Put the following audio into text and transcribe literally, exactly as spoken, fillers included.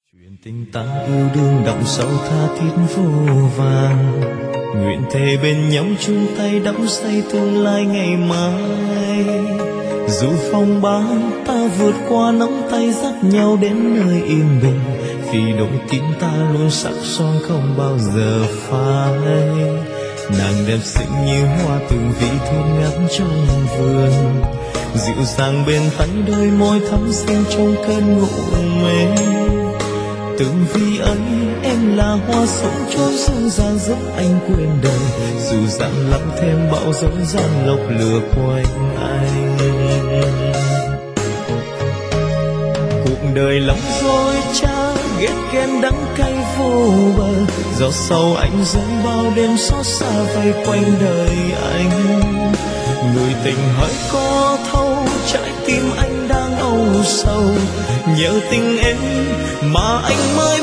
chuyện tình ta yêu đương đậm sâu tha thiết vô vàn, nguyện thề bên nhau chung tay đắm say tương lai ngày mai. Dù phong ba ta vượt qua nắm tay dắt nhau đến nơi yên bình, vì đôi tim ta luôn sắc son không bao giờ phai. Nàng đẹp xinh như hoa từng vị thơm ngát trong vườn, dịu dàng bên tay đôi môi thắm xinh trong cơn ngủ mê. Từng vì ấy em là hoa sống trốn dưng dàng giúp anh quên đời, dù dặn lắm thêm bão dối gian lộc lừa quanh anh. Cuộc đời lắm dối trá ghét ghen đắng cay vô bờ, gió sâu anh rơi bao đêm xót xa vây quanh đời anh. Người tình hỡi có thấu trái tim anh đang âu sầu, nhờ tình em mà anh mới